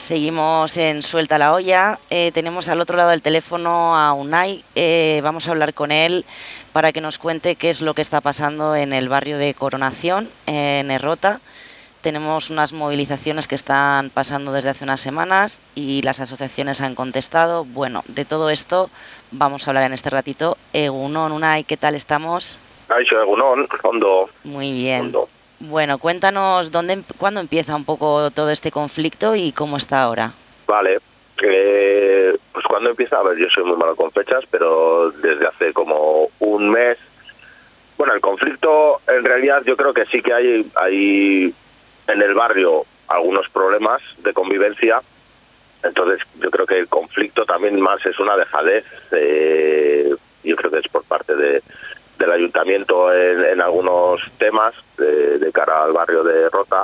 Seguimos en Suelta la Olla. Tenemos al otro lado del teléfono a Unai. Vamos a hablar con él para que nos cuente qué es lo que está pasando en el barrio de Coronación, en Errota. Tenemos unas movilizaciones que están pasando desde hace unas semanas y las asociaciones han contestado. Bueno, de todo esto vamos a hablar en este ratito. Egunon, Unai, ¿qué tal estamos? Kaixo, egunon, ondo. Muy bien. Ondo. Bueno, cuéntanos cuándo empieza un poco todo este conflicto y cómo está ahora. Vale. Pues cuando empieza, a ver, yo soy muy malo con fechas, pero desde hace como un mes. Bueno, el conflicto, en realidad, yo creo que sí que hay en el barrio algunos problemas de convivencia. Entonces, yo creo que el conflicto también más es una dejadez. Yo creo que es por parte del ayuntamiento en algunos temas de cara al barrio de Rota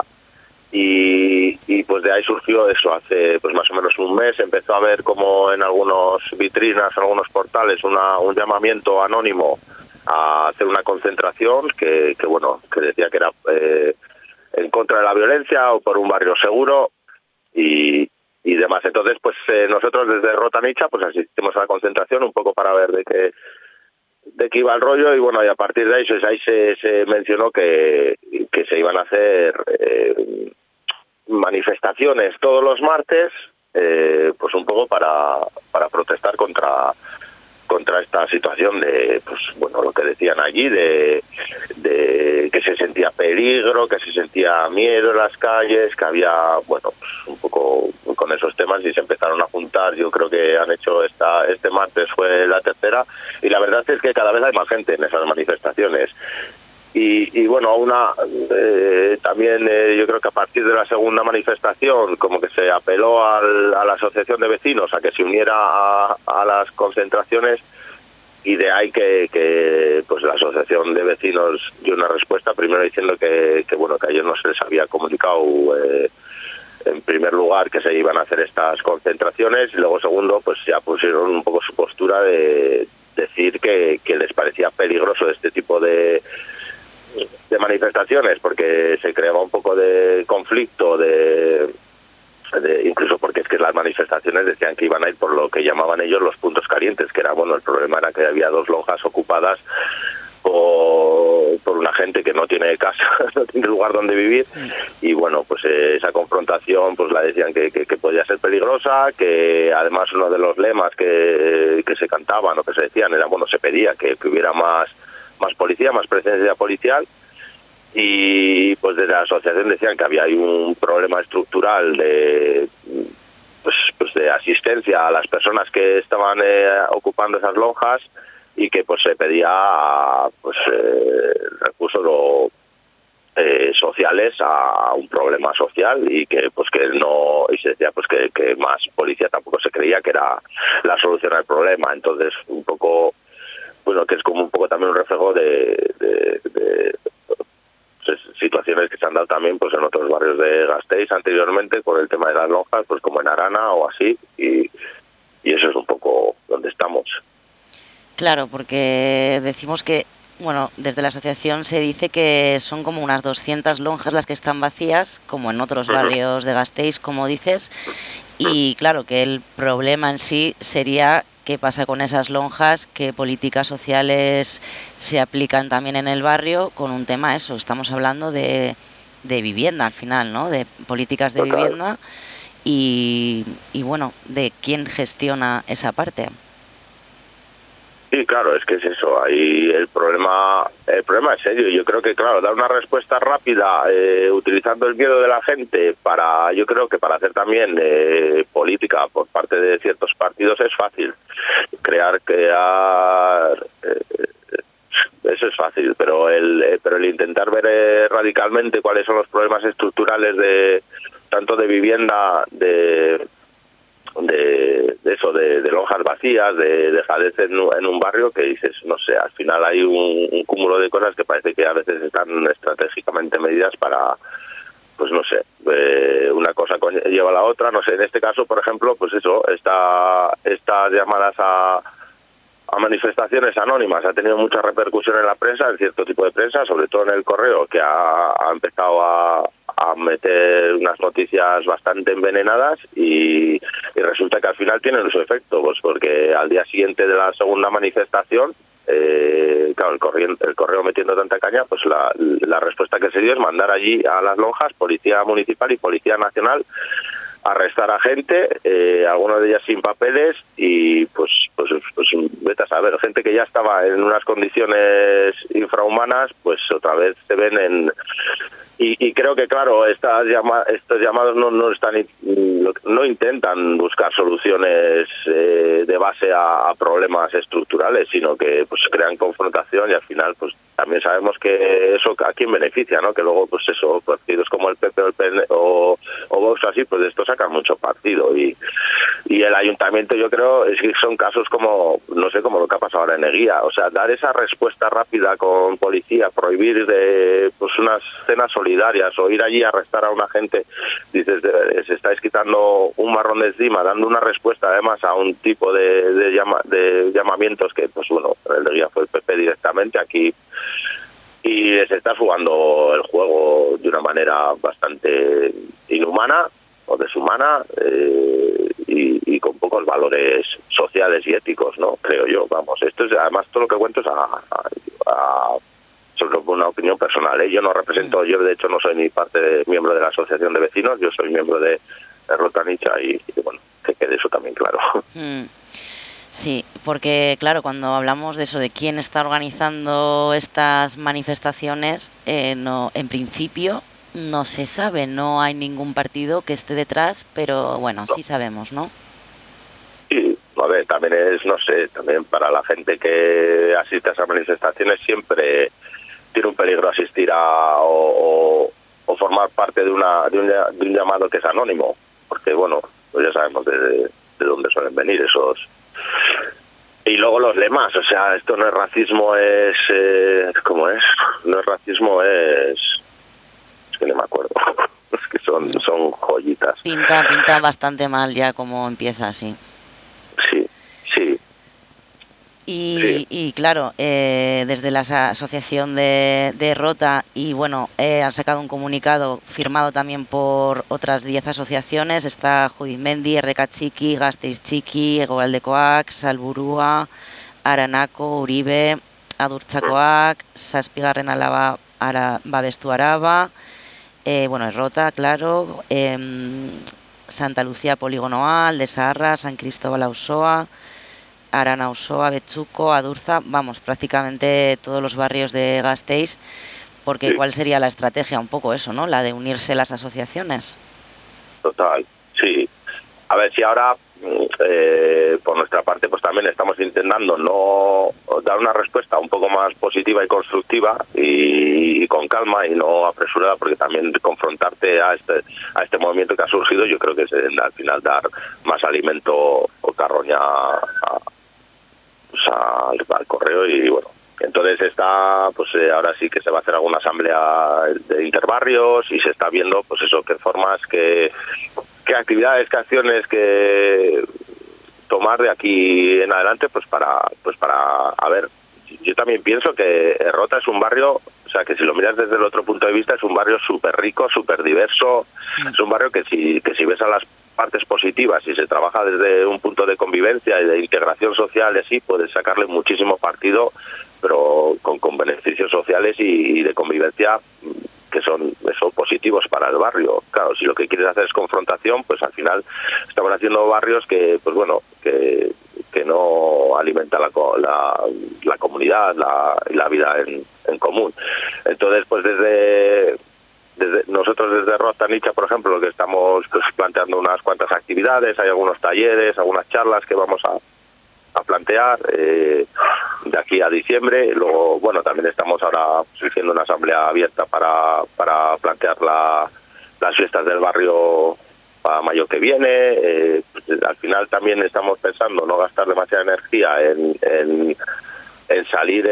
y pues de ahí surgió eso. Hace pues más o menos un mes empezó a ver como en algunas vitrinas, algunos portales un llamamiento anónimo a hacer una concentración que decía que era en contra de la violencia o por un barrio seguro y demás. Entonces pues nosotros desde Rota Nicha pues asistimos a la concentración un poco para ver de qué iba el rollo y bueno, y a partir de ahí se mencionó que se iban a hacer manifestaciones todos los martes, pues un poco para protestar contra esta situación de, pues bueno, lo que decían allí, de que se sentía peligro, que se sentía miedo en las calles, que había, bueno, pues un poco con esos temas y se empezaron a juntar. Yo creo que han hecho este martes fue la tercera y la verdad es que cada vez hay más gente en esas manifestaciones. Y bueno, también yo creo que a partir de la segunda manifestación como que se apeló a la asociación de vecinos a que se uniera a las concentraciones y de ahí que pues la asociación de vecinos dio una respuesta, primero diciendo que a ellos no se les había comunicado en primer lugar que se iban a hacer estas concentraciones y luego segundo pues ya pusieron un poco su postura de decir que les parecía peligroso este tipo de manifestaciones porque se creaba un poco de conflicto incluso porque es que las manifestaciones decían que iban a ir por lo que llamaban ellos los puntos calientes, que era bueno, el problema era que había 2 lonjas ocupadas por una gente que no tiene casa, no tiene lugar donde vivir y bueno, pues esa confrontación pues la decían que podía ser peligrosa, que además uno de los lemas que se cantaban o que se decían era, bueno, se pedía que hubiera más policía, más presencia policial y pues desde la asociación decían que había ahí un problema estructural de asistencia a las personas que estaban ocupando esas lonjas y que pues se pedía recursos sociales a un problema social y que se decía pues que más policía tampoco se creía que era la solución al problema. Entonces un poco bueno, que es como un poco también un reflejo de situaciones que se han dado también pues en otros barrios de Gasteiz anteriormente con el tema de las lonjas, pues como en Arana o así, y eso es un poco donde estamos. Claro, porque decimos que, bueno, desde la asociación se dice que son como unas 200 lonjas las que están vacías, como en otros barrios de Gasteiz, como dices, y claro, que el problema en sí sería qué pasa con esas lonjas, qué políticas sociales se aplican también en el barrio con un tema eso. Estamos hablando de vivienda al final, ¿no? De políticas de vivienda y bueno, de quién gestiona esa parte. Sí, claro, es que es eso, ahí el problema es serio. Yo creo que, claro, dar una respuesta rápida utilizando el miedo de la gente yo creo que para hacer también política por parte de ciertos partidos es fácil. Crear eso es fácil, pero el intentar ver radicalmente cuáles son los problemas estructurales tanto de vivienda, de lonjas vacías, de dejadez en un barrio que dices, no sé, al final hay un cúmulo de cosas que parece que a veces están estratégicamente medidas para, pues no sé, una cosa lleva a la otra, no sé, en este caso, por ejemplo, pues eso, estas llamadas a manifestaciones anónimas ha tenido mucha repercusión en la prensa, en cierto tipo de prensa, sobre todo en El Correo, que ha empezado a a meter unas noticias bastante envenenadas y resulta que al final tienen su efecto, pues porque al día siguiente de la segunda manifestación, claro, el correo metiendo tanta caña, pues la respuesta que se dio es mandar allí a las lonjas Policía Municipal y Policía Nacional a arrestar a gente, algunos de ellas sin papeles y pues vete a saber, gente que ya estaba en unas condiciones infrahumanas, pues otra vez se ven en... Y creo que, claro, estos llamados no intentan buscar soluciones de base a problemas estructurales, sino que pues crean confrontación y al final pues también sabemos que eso a quién beneficia, ¿no? Que luego pues eso, partidos como el PP o el PN o Vox así, pues de esto sacan mucho partido y el ayuntamiento, yo creo, es que son casos como, no sé, como lo que ha pasado ahora en Eguía, o sea, dar esa respuesta rápida con policía, prohibir pues unas cenas solidarias o ir allí a arrestar a una gente, dices, se estáis quitando un marrón de encima, dando una respuesta además a un tipo de llamamientos que, pues bueno, el de Eguía fue el PP directamente, aquí y se está jugando el juego de una manera bastante inhumana o deshumana y con pocos valores sociales y éticos, ¿no? Creo yo, vamos. Esto es, además, todo lo que cuento es sobre una opinión personal, ¿eh? Yo no represento, yo de hecho no soy ni miembro de la asociación de vecinos, yo soy miembro de Rota Nicha y bueno, que quede eso también claro. Sí, porque claro, cuando hablamos de eso, de quién está organizando estas manifestaciones, no, en principio no se sabe, no hay ningún partido que esté detrás, pero bueno, sí sabemos, ¿no? Sí, a ver, también es, no sé, también para la gente que asiste a esas manifestaciones siempre tiene un peligro asistir o formar parte de un llamado que es anónimo, porque bueno, pues ya sabemos de dónde suelen venir esos. Y luego los lemas, o sea, esto no es racismo, es... ¿cómo es? No es racismo, es que no me acuerdo. Es que son joyitas. Pinta bastante mal ya como empieza así. Sí. Y claro, desde la asociación de Rota y bueno, han sacado un comunicado firmado también por otras 10 asociaciones, está Judimendi, RK Txiki, Gasteiz Txiki, Hegoaldekoak, Salburua, Aranako, Uribe, Adurtzakoak, Zazpigarren Alaba Babestu Araba, bueno, Rota, claro, Santa Lucía Polígono Alde Zaharra, San Cristóbal Auzoa, Arana Auzoa, Betxuko, Adurza, vamos, prácticamente todos los barrios de Gasteiz, porque sí. ¿Cuál sería la estrategia? Un poco eso, ¿no? La de unirse las asociaciones. Total, sí. A ver si ahora, por nuestra parte, pues también estamos intentando no dar una respuesta un poco más positiva y constructiva y con calma y no apresurada, porque también confrontarte a este movimiento que ha surgido, yo creo que es al final dar más alimento o carroña al correo y bueno. Entonces ahora sí que se va a hacer alguna asamblea de interbarrios y se está viendo pues eso, qué formas, qué actividades, qué acciones que tomar de aquí en adelante pues para a ver, yo también pienso que Rota es un barrio, o sea que si lo miras desde el otro punto de vista es un barrio súper rico, súper diverso, es un barrio que si ves a las partes positivas y se trabaja desde un punto de convivencia y de integración social y así, puedes sacarle muchísimo partido, pero con beneficios sociales y de convivencia que son positivos para el barrio. Claro, si lo que quieres hacer es confrontación, pues al final estamos haciendo barrios que, pues bueno, que no alimenta la comunidad, la vida en común. Entonces, pues nosotros desde Rota Nicha, por ejemplo, lo que estamos pues planteando unas cuantas actividades, hay algunos talleres, algunas charlas que vamos a plantear de aquí a diciembre. Luego, bueno, también estamos ahora haciendo una asamblea abierta para plantear las fiestas del barrio para mayo que viene. Pues, al final también estamos pensando no gastar demasiada energía en salir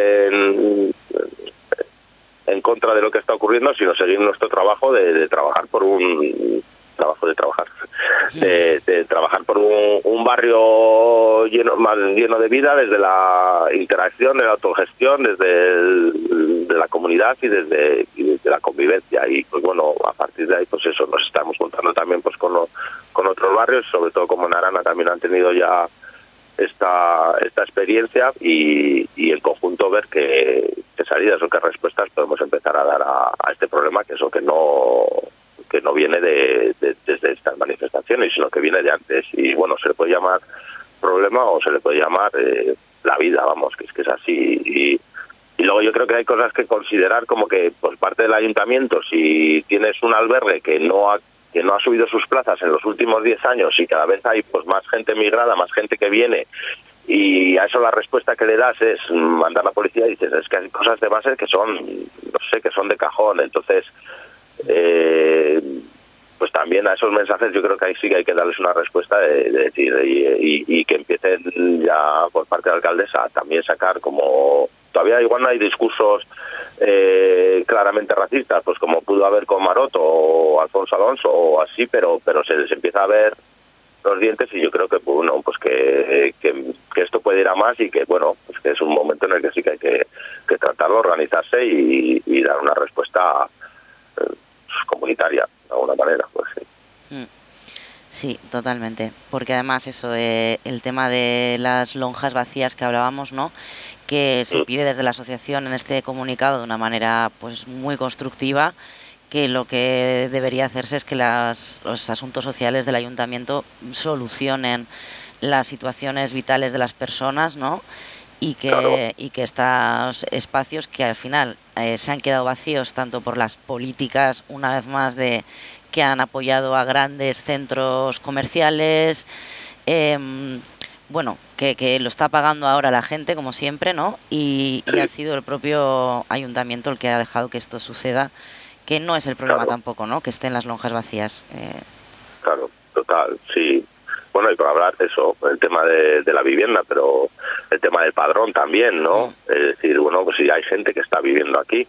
en contra de lo que está ocurriendo, sino seguir nuestro trabajo de trabajar por un trabajo de trabajar de trabajar por un barrio lleno de vida, desde la interacción, de la autogestión, desde de la comunidad y desde de la convivencia. Y pues bueno, a partir de ahí pues eso, nos estamos juntando también pues con otros barrios, sobre todo como en Arana también han tenido ya esta experiencia y en conjunto ver qué salidas o qué respuestas podemos empezar a dar a este problema, que eso que no viene desde estas manifestaciones, sino que viene de antes. Y bueno, se le puede llamar problema o se le puede llamar la vida, vamos, que es así. Y luego yo creo que hay cosas que considerar, como que por parte del ayuntamiento, si tienes un albergue que no ha subido sus plazas en los últimos 10 años y cada vez hay pues más gente migrada, más gente que viene, y a eso la respuesta que le das es mandar a la policía, y dices, es que hay cosas de base que son, no sé, que son de cajón. Entonces pues también a esos mensajes yo creo que ahí sí que hay que darles una respuesta de decir, y que empiecen ya por parte de la alcaldesa a también sacar, como todavía igual no hay discursos claramente racistas, pues como pudo haber con Maroto o Alfonso Alonso o así, pero se les empieza a ver los dientes, y yo creo que bueno, pues que esto puede ir a más, y que bueno, pues que es un momento en el que sí que hay que tratarlo, organizarse y dar una respuesta comunitaria de alguna manera, pues sí. Sí, totalmente, porque además eso, el tema de las lonjas vacías que hablábamos, ¿no?, que se pide desde la asociación en este comunicado de una manera pues muy constructiva, que lo que debería hacerse es que los asuntos sociales del ayuntamiento solucionen las situaciones vitales de las personas, ¿no?, y que estos espacios que al final se han quedado vacíos tanto por las políticas, una vez más, que han apoyado a grandes centros comerciales, bueno, que lo está pagando ahora la gente, como siempre, ¿no? Y ha sido el propio ayuntamiento el que ha dejado que esto suceda, que no es el problema tampoco, ¿no?, que estén las lonjas vacías. Claro, total, sí. Bueno, y por hablar de eso, el tema de la vivienda, pero el tema del padrón también, ¿no? Es decir, bueno, pues si hay gente que está viviendo aquí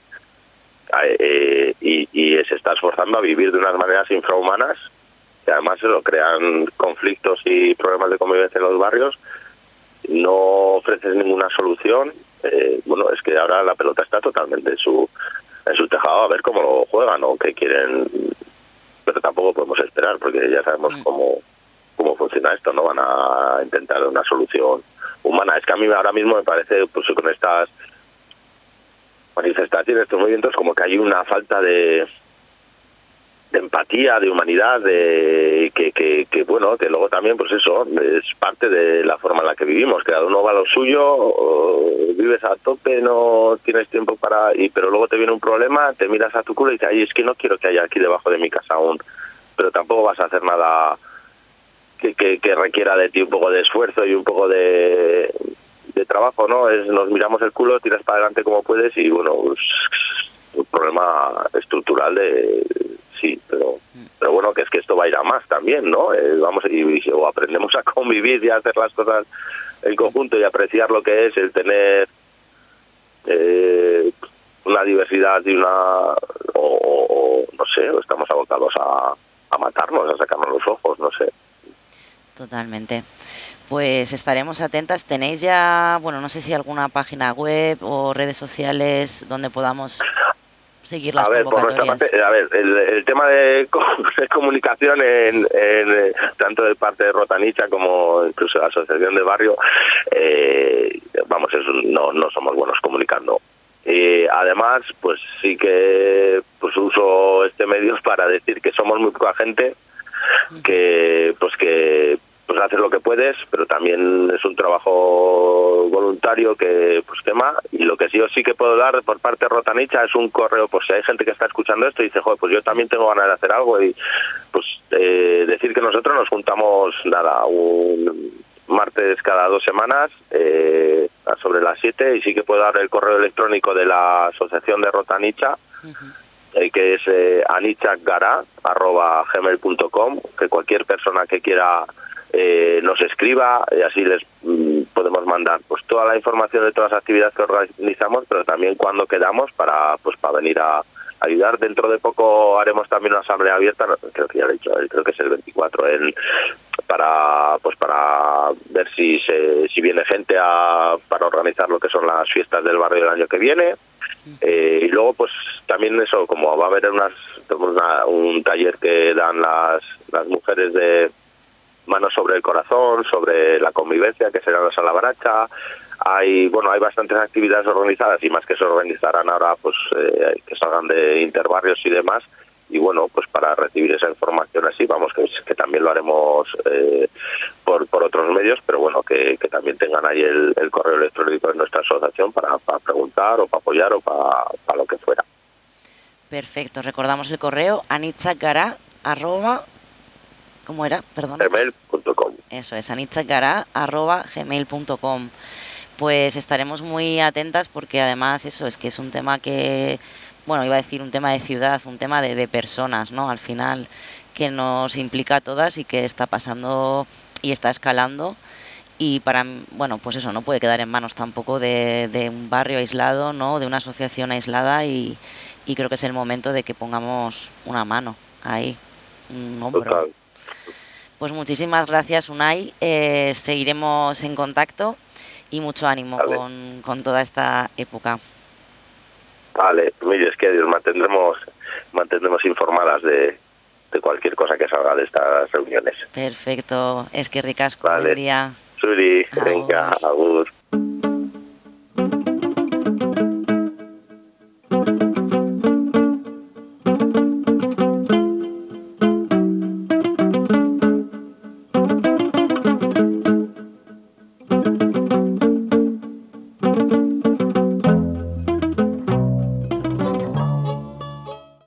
y se está esforzando a vivir de unas maneras infrahumanas, que además se lo crean conflictos y problemas de convivencia en los barrios, no ofreces ninguna solución. Bueno, es que ahora la pelota está totalmente en su tejado, a ver cómo lo juegan o qué quieren, pero tampoco podemos esperar, porque ya sabemos cómo funciona esto, no van a intentar una solución humana. Es que a mí ahora mismo me parece, pues con estas manifestaciones, estos movimientos, como que hay una falta de empatía, de humanidad, de que bueno, que luego también pues eso es parte de la forma en la que vivimos. Cada uno va a lo suyo, vives a tope, no tienes tiempo pero luego te viene un problema, te miras a tu culo y dices, ay, es que no quiero que haya aquí debajo de mi casa aún, pero tampoco vas a hacer nada que requiera de ti un poco de esfuerzo y un poco de trabajo, ¿no? Nos miramos el culo, tiras para adelante como puedes, y bueno, pues, un problema estructural sí, pero bueno, que es que esto va a ir a más también, ¿no? Vamos, o aprendemos a convivir y a hacer las cosas en conjunto y apreciar lo que es el tener una diversidad y o no sé, o estamos abocados a matarnos, a sacarnos los ojos, no sé. Totalmente. Pues estaremos atentas. ¿Tenéis ya, bueno, no sé si alguna página web o redes sociales donde podamos seguir las convocatorias? Por nuestra parte, el tema de comunicación tanto de parte de Rotanicha como incluso la asociación de barrio, vamos, no somos buenos comunicando. Además, pues sí que pues uso este medio para decir que somos muy poca gente, que haces lo que puedes, pero también es un trabajo voluntario que quema. Y lo que sí o sí que puedo dar por parte de Rotanicha es un correo, pues si hay gente que está escuchando esto y dice, joder, pues yo también tengo ganas de hacer algo, y pues decir que nosotros nos juntamos un martes cada 2 semanas sobre las 7, y sí que puedo dar el correo electrónico de la asociación de Rotanicha, que es anichakgara@gmail.com, que cualquier persona que quiera nos escriba, y así les podemos mandar pues toda la información de todas las actividades que organizamos, pero también cuando quedamos para venir a ayudar. Dentro de poco haremos también una asamblea abierta, creo que ya lo he dicho, creo que es el 24, para ver si viene gente para organizar lo que son las fiestas del barrio del año que viene. Y luego pues también eso, como va a haber un taller que dan las mujeres de manos sobre el corazón, sobre la convivencia, que será la sala baracha. Hay bastantes actividades organizadas, y más que se organizarán ahora, pues que salgan de interbarrios y demás. Y bueno, pues para recibir esa información así, vamos, que también lo haremos por otros medios, pero bueno, que también tengan ahí el correo electrónico de nuestra asociación para preguntar o para apoyar o para lo que fuera. Perfecto, recordamos el correo, anitzakgara@, ¿cómo era? Perdona. gmail.com. Eso es, anitzakgara@gmail.com. Pues estaremos muy atentas, porque además eso es que es un tema que, bueno, iba a decir un tema de ciudad, un tema de personas, ¿no? Al final, que nos implica a todas y que está pasando y está escalando. Y bueno, pues eso no puede quedar en manos tampoco de un barrio aislado, ¿no? De una asociación aislada, y creo que es el momento de que pongamos una mano ahí, un hombro. Total. Pues muchísimas gracias, Unai. Seguiremos en contacto y mucho ánimo Vale. con toda esta época. Vale, mire, es que mantendremos informadas de cualquier cosa que salga de estas reuniones. Perfecto, es que ricasco, Vale. buen día. Suri, venga, agur.